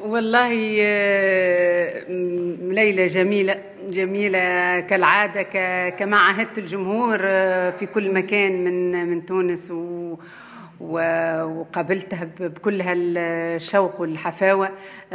والله ليلة جميلة جميلة كالعادة، كما عهدت الجمهور في كل مكان من تونس وقابلتها بكل هالشوق والحفاوة.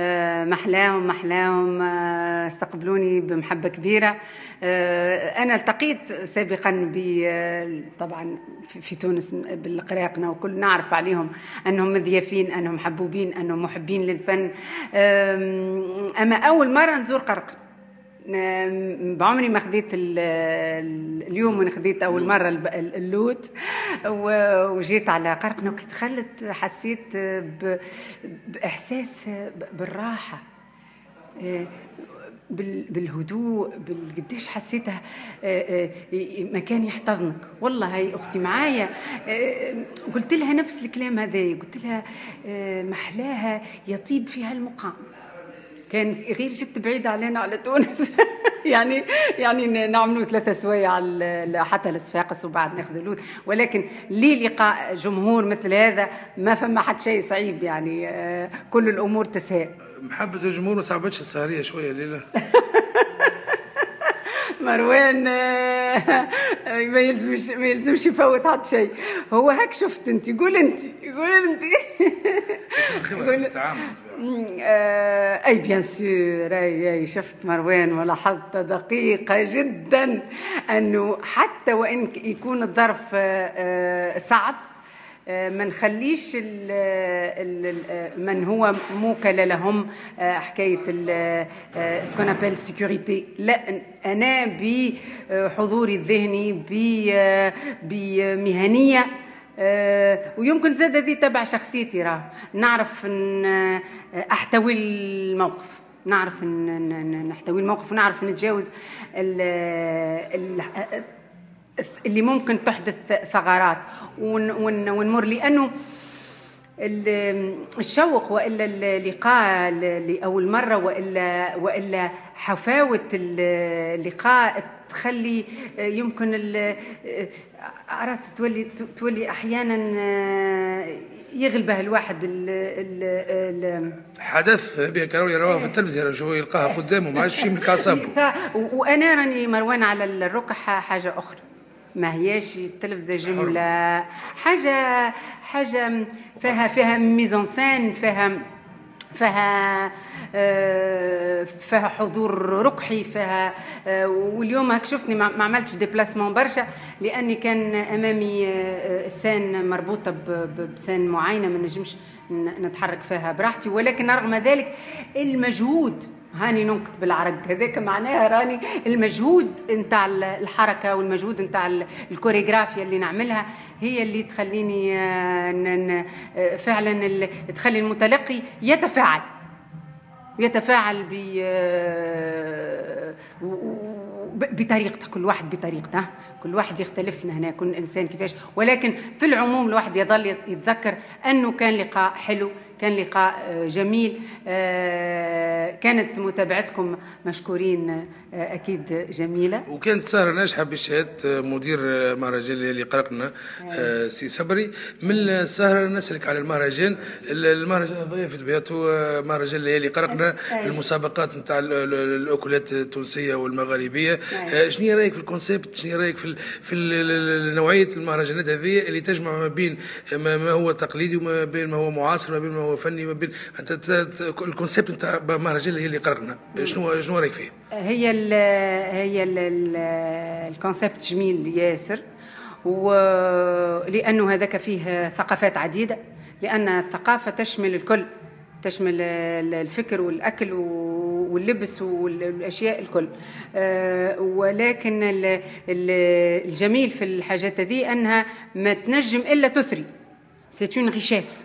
محلاهم استقبلوني بمحبة كبيرة. أنا التقيت سابقا طبعا في تونس بالقراقنة، وكل نعرف عليهم أنهم مضيافين، أنهم حبوبين، أنهم محبين للفن. أما أول مرة نزور قرقنة، بعمري ما خديت اليوم، وانا خديت اول مره اللوت وجيت على قرقنة، وكي دخلت حسيت باحساس بالراحه، بالهدوء، بالقديش حسيتها مكان يحتضنك. والله هاي اختي معايا، قلت لها نفس الكلام هذا، قلت لها محلاها يطيب فيها المقام. كان غير جد بعيد علينا على تونس يعني نعملوا 3 سوايع حتى لصفاقس وبعد ناخذ اللوت، ولكن لي لقاء جمهور مثل هذا ما فما حد شيء صعيب، يعني كل الامور تسهل. محبة الجمهور ما صعبتش السهرية شوية ليلة؟ مروان ما يلزمش يفوت حد شيء. هو هاك شفت انت، قول انت اي بيان سور. اي شفت مروان ولاحظت دقيقة جدا انه حتى وان يكون الظرف صعب ما نخليش من هو موكل لهم حكاية سكون ابل سيكوريتي. لا، أنا بحضوري الذهني بمهنية، ويمكن زاد ذي تبع شخصيتي، راه نعرف أن أحتوي الموقف، نعرف أن نحتوي الموقف، ونعرف نتجاوز اللي ممكن تحدث ثغرات ونمر. لأنه الشوق وإلا اللقاء لأول مرة وإلا حفاوة اللقاء تخلي يمكن عرفت تولي أحيانا يغلبه الواحد حدث بها كانوا يروها في التلفزيون، شو يلقاها قدامه ما عادش يملك أعصابه. وأنا راني مروان على الركح حاجة أخرى، ما هياش التلفزة جملة، حاجة فيها ميزانسان، فيها حضور ركحي، فيها واليوم هاك شفتني ما عملتش ديبلاسمون برشا، لأني كان أمامي سان مربوطة بسان معينة ما نجمش نتحرك فيها براحتي. ولكن رغم ذلك المجهود، هاني ننقط بالعرق هذاك معناها راني المجهود نتاع الحركة والمجهود نتاع الكوريغرافيا اللي نعملها هي اللي تخليني فعلا تخلي المتلقي يتفاعل بطريقته، كل واحد بطريقته، كل واحد يختلفنا هنا، كل إنسان كيفاش. ولكن في العموم الواحد يظل يتذكر أنه كان لقاء حلو، كان لقاء جميل. كانت متابعتكم مشكورين أكيد جميلة، وكانت سهرة ناجحة بشهادة مدير مهرجان اللي قرقنا سي صبري. من السهرة نسألك على المهرجان ضيفت بياته مهرجان اللي قرقنا، المسابقات نتاع الأكلات التونسية والمغاربية. شنو رايك في الكونسيبت؟ شنو رايك في نوعية المهرجانات هذه اللي تجمع ما بين ما هو تقليدي وما بين ما هو معاصر، ما بين ما هو فني، ما بين الكونسيبت نتاع مهرجان اللي قرقنا؟ شنو رايك فيه؟ هي الكونسيبت جميل ياسر، ولأنه هذاك فيه ثقافات عديدة، لأن الثقافة تشمل الكل، تشمل الفكر والأكل واللبس والأشياء الكل. ولكن الجميل في الحاجات هذه أنها ما تنجم إلا تثري، سيتون غيشاس.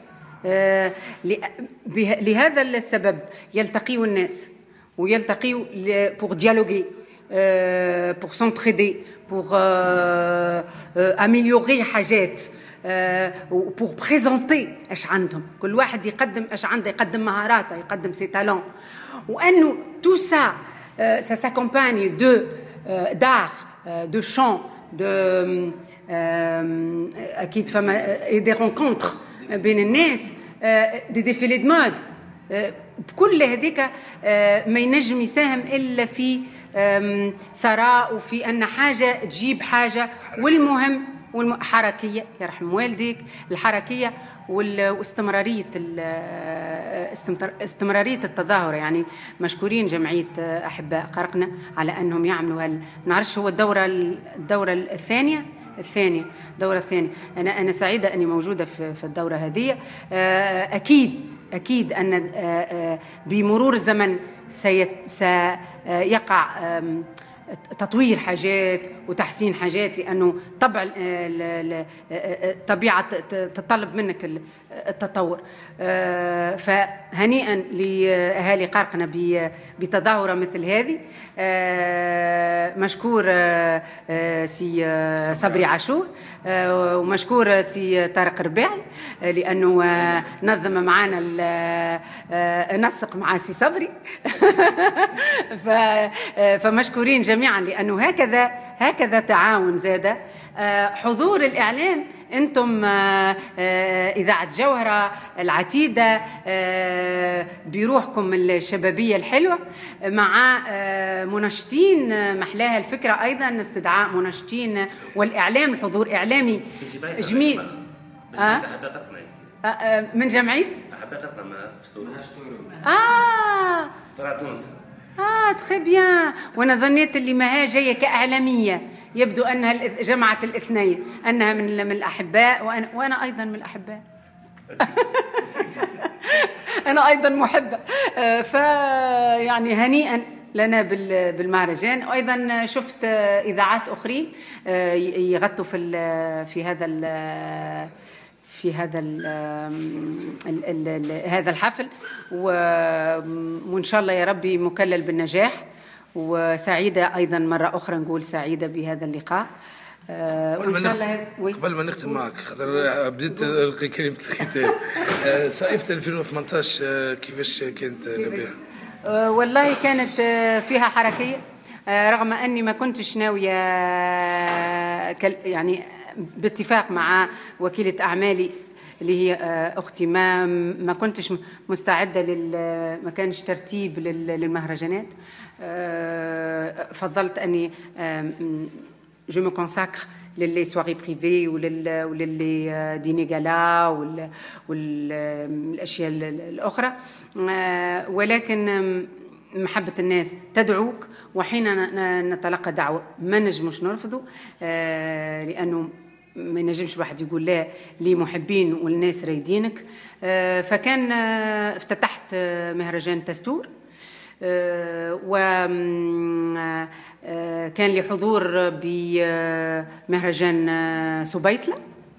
لهذا السبب يلتقيوا الناس ويلتقيوا pour dialoguer, pour s'entraider, pour améliorer حاجات, pour présenter اش عندهم. كل واحد يقدم اش عنده، يقدم مهاراته، يقدم سي تالون. وانه tout ça ça s'accompagne d'art, de chant, اكيد فما des rencontres بين الناس, des défilés de mode. بكل هذيك ما ينجم يساهم إلا في ثراء، وفي أن حاجة تجيب حاجة. والمهم حركية، يرحم والديك، الحركية واستمرارية التظاهرة. يعني مشكورين جمعية أحباء قرقنة على أنهم يعملوا نعرفش هو الدورة الثانية. أنا سعيدة أني موجودة في الدورة هذه. أكيد أن بمرور الزمن سيقع تطوير حاجات وتحسين حاجات، لأنه الطبيعة تطلب منك التطور. فهنيئا لأهالي قرقنة بتظاهرة مثل هذه. مشكور سي صبري عاشور، ومشكور سي طارق رباعي لأنه نظم معنا نسق مع سي صبري. فمشكورين جميعا، لأنه هكذا تعاون زادة. حضور الإعلام، أنتم إذاعة جوهرة العتيدة بروحكم الشبابية الحلوة، مع منشطين محلاها الفكرة أيضا استدعاء منشطين والإعلام، الحضور إعلامي جميل. من جمعية تخي بيان. وانا ظنيت اللي ما جايه كاعلاميه، يبدو انها جمعت الاثنين، انها من الاحباء، وانا ايضا من الاحباء. انا ايضا محبه. فيعني هنيئا لنا بالمهرجان. وايضا شفت اذاعات اخرين يغطوا في هذا الحفل، وإن شاء الله يا ربي مكلل بالنجاح. وسعيدة أيضا مرة أخرى، نقول سعيدة بهذا اللقاء. قبل ما نختم معك، خاطر بديت ألقي كلمة الختام. صيفة 2018 كيفاش كانت نبيها؟ والله كانت فيها حركية، رغم أني ما كنتش ناوية يعني باتفاق مع وكيلة أعمالي اللي هي أختي، ما كنتش مستعدة ما كانش ترتيب للمهرجانات. فضلت أني جو مو كونساكر للي سواري بريفي وللي ديني غالا والأشياء الأخرى. ولكن محبة الناس تدعوك، وحين نتلقى دعوة ما نجمش نرفضه، لأنه ما ينجمش واحد يقول لا لمحبين والناس رايدينك. فكان افتتحت مهرجان تستور، وكان لي حضور بمهرجان سبيطلة،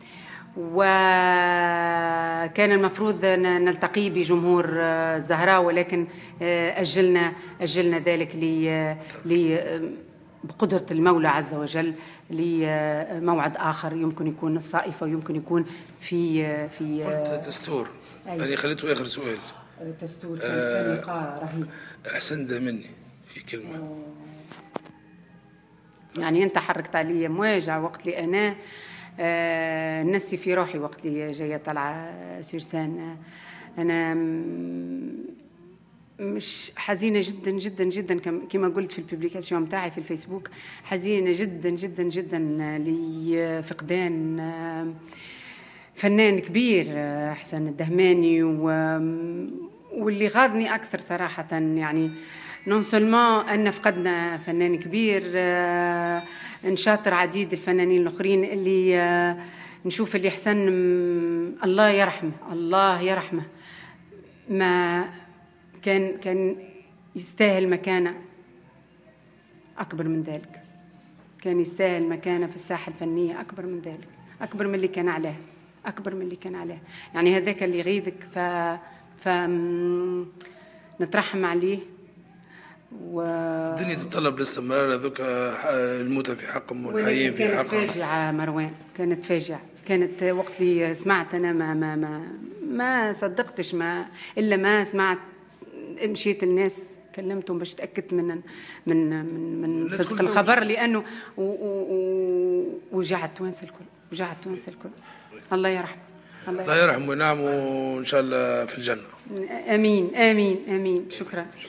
وكان المفروض نلتقي بجمهور الزهراء، ولكن أجلنا ذلك بقدرة المولى عز وجل لموعد آخر، يمكن يكون الصائفة ويمكن يكون في قلت تستور. يعني خليته آخر سؤال. تستور كان لقاء رهيب. أحسن ده مني في كلمة. يعني أنت حركت علي مواجع وقت لي أنا نسي في روحي وقت لي جاية طلعة سيرسان. أنا مش حزينة جدا جدا جدا كما قلت في الببليكاسيون متاعي في الفيسبوك، حزينة جدا جدا جدا لفقدان فنان كبير حسن الدهماني، واللي غاضني أكثر صراحة يعني نون سولمون أن فقدنا فنان كبير، نشاطر عديد الفنانين الآخرين اللي نشوف اللي حسن الله يرحمه ما كان يستاهل مكانة أكبر من ذلك، كان يستاهل مكانة في الساحة الفنية أكبر من ذلك، أكبر من اللي كان عليه، يعني هذاك اللي يغيظك نترحم عليه. الدنيا تتطلب الاستمرار، هذوك الموتى في حقهم والحياة في حقهم. كانت فاجعة مروان، كانت فاجعة، كانت وقت اللي سمعت أنا ما صدقتش، إلا ما سمعت مشيت الناس كلمتهم باش تأكدت من صدق الخبر، لأنه وجعت توانسة الكل، الله يرحمه. الله يرحمه وينعم وان شاء الله في الجنه. امين امين امين. شكرا.